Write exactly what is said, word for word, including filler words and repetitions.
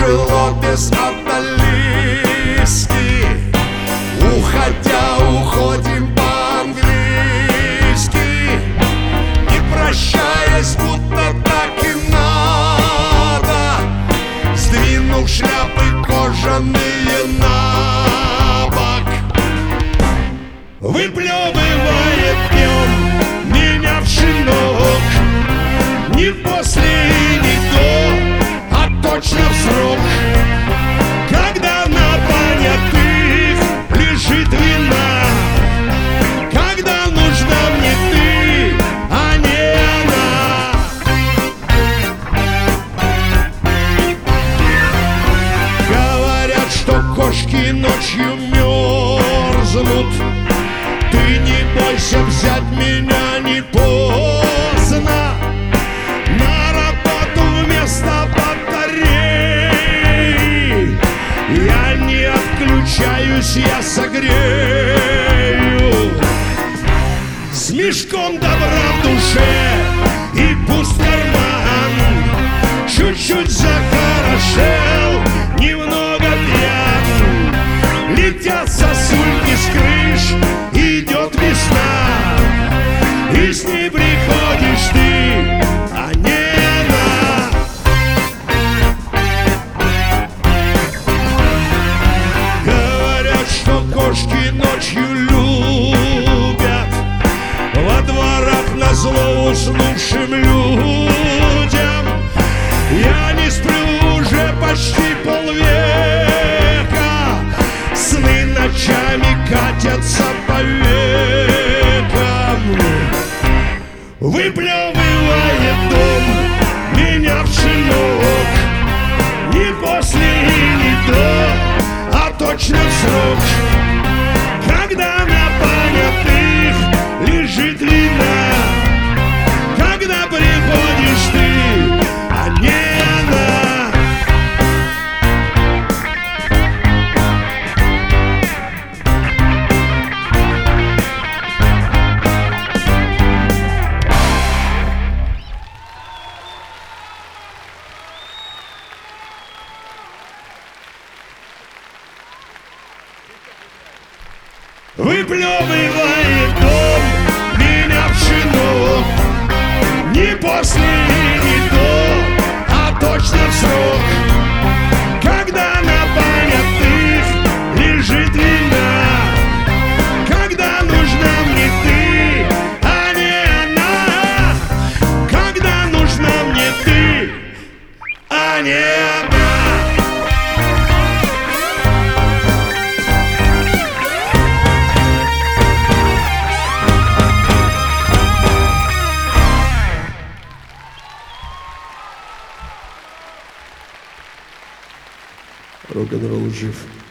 крыло без однолистки. Уходя, уходим по-английски, не прощаясь, будто так и надо, сдвинув шляпы кожаные на бок. Выплевывает днем меня в шинок, не после и не до, а точно в срок, когда на понятых лежит вина, когда нужна мне ты, а не она. Говорят, что кошки ночью мерзнут, ты не бойся взять меня, не поздно. На работу вместо батареи я не отключаюсь, я согрею. С мешком добра в душе и пуст карман, чуть-чуть захорошел, немного пьян. Летят сосульки с крыш, идет весна, и с ней приходишь ты, а не она. Говорят, что кошки ночью любят во дворах назло уснувшим людям. Я не сплю уже почти полвека, сны ночами катятся по векам. Выплевывает дом меня в шинок, не после и не до, а точно в срок, когда на понятых лежит вина, когда приходишь ты, а не она. Выплевывает дом меня в шинок, не после и не до, а точно в срок, когда на понятых лежит вина, когда нужна мне ты, а не она, когда нужна мне ты, а не она. Рок-н-ролл жив.